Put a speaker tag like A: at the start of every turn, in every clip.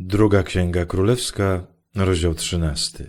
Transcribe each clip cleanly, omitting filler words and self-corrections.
A: Druga Księga Królewska, rozdział 13.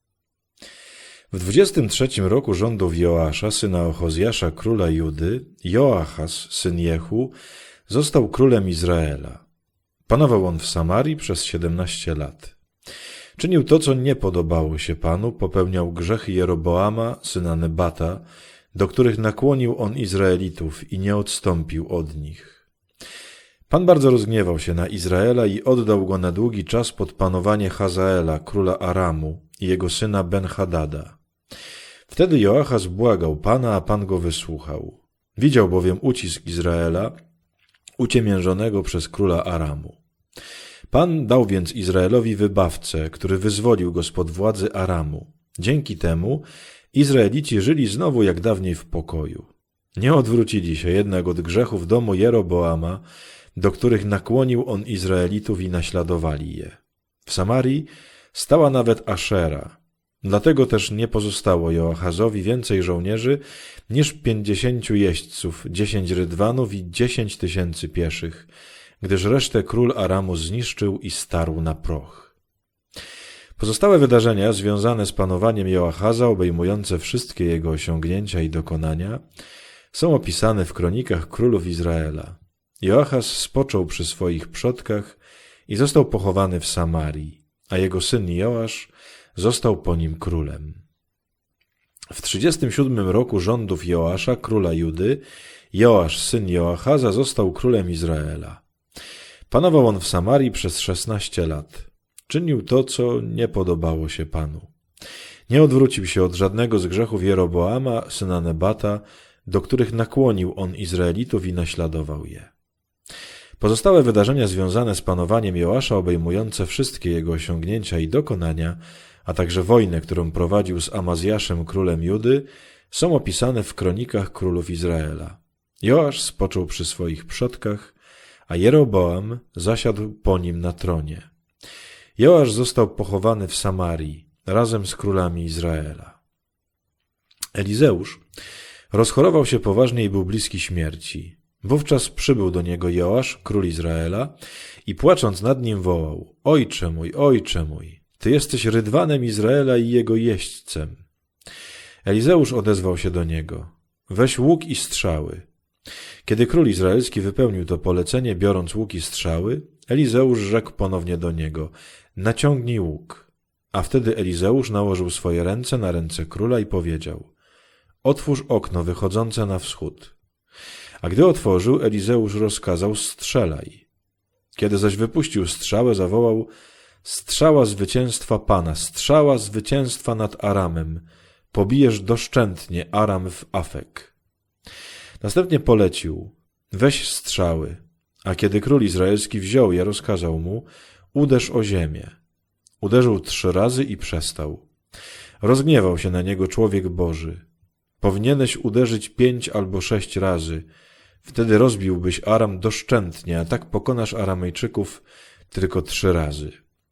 A: W 23 roku rządów Joasza, syna Ochozjasza, króla Judy, Joachaz, syn Jehu, został królem Izraela. Panował on w Samarii przez 17 lat. Czynił to, co nie podobało się Panu, popełniał grzechy Jeroboama, syna Nebata, do których nakłonił on Izraelitów i nie odstąpił od nich. Pan bardzo rozgniewał się na Izraela i oddał go na długi czas pod panowanie Hazaela, króla Aramu, i jego syna Ben-Hadada. Wtedy Joachaz błagał Pana, a Pan go wysłuchał. Widział bowiem ucisk Izraela, uciemiężonego przez króla Aramu. Pan dał więc Izraelowi wybawcę, który wyzwolił go spod władzy Aramu. Dzięki temu Izraelici żyli znowu jak dawniej w pokoju. Nie odwrócili się jednak od grzechów domu Jeroboama, do których nakłonił on Izraelitów i naśladowali je. W Samarii stała nawet Aszera. Dlatego też nie pozostało Joachazowi więcej żołnierzy niż 50 jeźdźców, 10 rydwanów i 10 000 pieszych, gdyż resztę król Aramu zniszczył i starł na proch. Pozostałe wydarzenia związane z panowaniem Joachaza, obejmujące wszystkie jego osiągnięcia i dokonania, są opisane w kronikach królów Izraela. Joachaz spoczął przy swoich przodkach i został pochowany w Samarii, a jego syn Joasz został po nim królem. W 37 roku rządów Joasza, króla Judy, Joasz, syn Joachaza, został królem Izraela. Panował on w Samarii przez 16 lat. Czynił to, co nie podobało się Panu. Nie odwrócił się od żadnego z grzechów Jeroboama, syna Nebata, do których nakłonił on Izraelitów i naśladował je. Pozostałe wydarzenia związane z panowaniem Joasza, obejmujące wszystkie jego osiągnięcia i dokonania, a także wojnę, którą prowadził z Amazjaszem, królem Judy, są opisane w kronikach królów Izraela. Joasz spoczął przy swoich przodkach, a Jeroboam zasiadł po nim na tronie. Joasz został pochowany w Samarii razem z królami Izraela. Elizeusz rozchorował się poważnie i był bliski śmierci. Wówczas przybył do niego Joasz, król Izraela, i płacząc nad nim wołał: Ojcze mój, ty jesteś rydwanem Izraela i jego jeźdźcem. Elizeusz odezwał się do niego: Weź łuk i strzały. Kiedy król izraelski wypełnił to polecenie, biorąc łuk i strzały, Elizeusz rzekł ponownie do niego: Naciągnij łuk. A wtedy Elizeusz nałożył swoje ręce na ręce króla i powiedział: Otwórz okno wychodzące na wschód. A gdy otworzył, Elizeusz rozkazał: Strzelaj. Kiedy zaś wypuścił strzałę, zawołał: Strzała zwycięstwa Pana, strzała zwycięstwa nad Aramem. Pobijesz doszczętnie Aram w Afek. Następnie polecił: Weź strzały. A kiedy król izraelski wziął je, rozkazał mu: Uderz o ziemię. Uderzył 3 razy i przestał. Rozgniewał się na niego człowiek Boży. Powinieneś uderzyć 5 albo 6 razy. Wtedy rozbiłbyś Aram doszczętnie, a tak pokonasz Aramejczyków tylko 3 razy.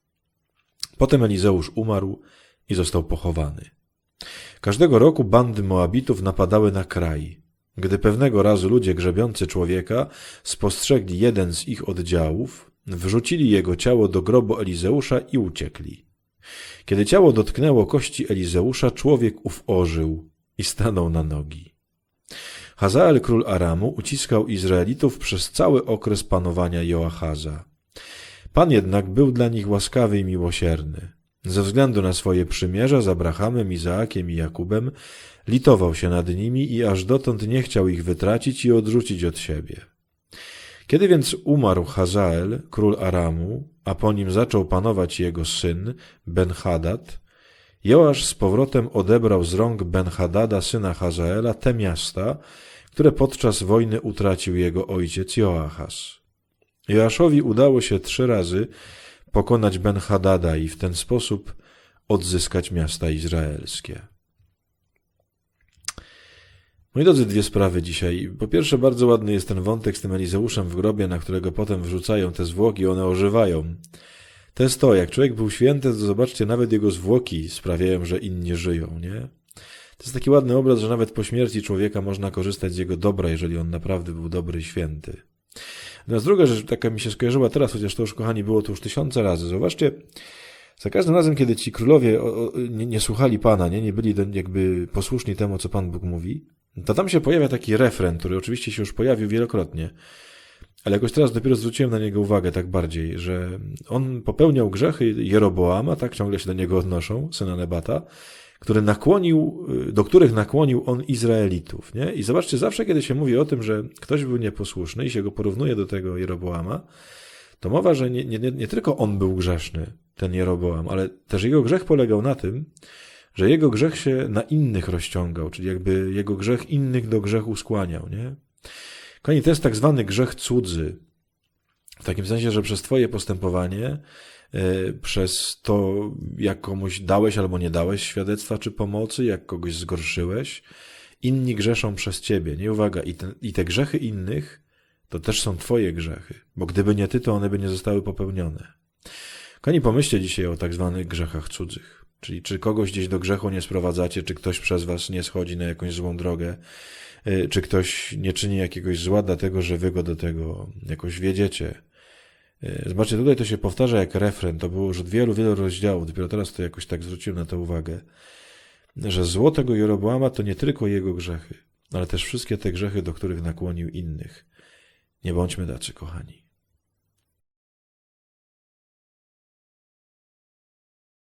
A: Potem Elizeusz umarł i został pochowany. Każdego roku bandy Moabitów napadały na kraj. Gdy pewnego razu ludzie grzebiący człowieka spostrzegli jeden z ich oddziałów, wrzucili jego ciało do grobu Elizeusza i uciekli. Kiedy ciało dotknęło kości Elizeusza, człowiek ów ożył i stanął na nogi. Hazael, król Aramu, uciskał Izraelitów przez cały okres panowania Joachaza. Pan jednak był dla nich łaskawy i miłosierny. Ze względu na swoje przymierza z Abrahamem, Izaakiem i Jakubem litował się nad nimi i aż dotąd nie chciał ich wytracić i odrzucić od siebie. Kiedy więc umarł Hazael, król Aramu, a po nim zaczął panować jego syn, Ben-Hadad, Joasz z powrotem odebrał z rąk Ben-Hadada, syna Hazaela, te miasta, które podczas wojny utracił jego ojciec Joachaz. Joaszowi udało się 3 razy pokonać Ben-Hadada i w ten sposób odzyskać miasta izraelskie. Moi drodzy, 2 sprawy dzisiaj. Po pierwsze, bardzo ładny jest ten wątek z tym Elizeuszem w grobie, na którego potem wrzucają te zwłoki, one ożywają. To jest to, jak człowiek był święty, to zobaczcie, nawet jego zwłoki sprawiają, że inni żyją, nie? To jest taki ładny obraz, że nawet po śmierci człowieka można korzystać z jego dobra, jeżeli on naprawdę był dobry i święty. Natomiast druga rzecz, taka mi się skojarzyła teraz, chociaż to już, kochani, było to już tysiące razy. Zauważcie, za każdym razem, kiedy ci królowie nie słuchali Pana, nie byli jakby posłuszni temu, co Pan Bóg mówi, to tam się pojawia taki refren, który oczywiście się już pojawił wielokrotnie, ale jakoś teraz dopiero zwróciłem na niego uwagę tak bardziej, że on popełniał grzechy Jeroboama, tak ciągle się do niego odnoszą, syna Nebata, do których nakłonił on Izraelitów. Nie? I zobaczcie, zawsze kiedy się mówi o tym, że ktoś był nieposłuszny i się go porównuje do tego Jeroboama, to mowa, że nie tylko on był grzeszny, ten Jeroboam, ale też jego grzech polegał na tym, że jego grzech się na innych rozciągał, czyli jakby jego grzech innych do grzechu skłaniał. Nie? Kochani, to jest tak zwany grzech cudzy. W takim sensie, że przez twoje postępowanie, przez to, jak komuś dałeś albo nie dałeś świadectwa czy pomocy, jak kogoś zgorszyłeś, inni grzeszą przez ciebie. Nie, uwaga, i te grzechy innych to też są twoje grzechy, bo gdyby nie ty, to one by nie zostały popełnione. Kochani, pomyślcie dzisiaj o tak zwanych grzechach cudzych. Czyli czy kogoś gdzieś do grzechu nie sprowadzacie, czy ktoś przez was nie schodzi na jakąś złą drogę, czy ktoś nie czyni jakiegoś zła dlatego, że wy go do tego jakoś wiedziecie. Zobaczcie, tutaj to się powtarza jak refren, to było już od wielu, wielu rozdziałów, dopiero teraz to jakoś tak zwróciłem na to uwagę, że zło tego Jeroboama to nie tylko jego grzechy, ale też wszystkie te grzechy, do których nakłonił innych. Nie bądźmy tacy, kochani.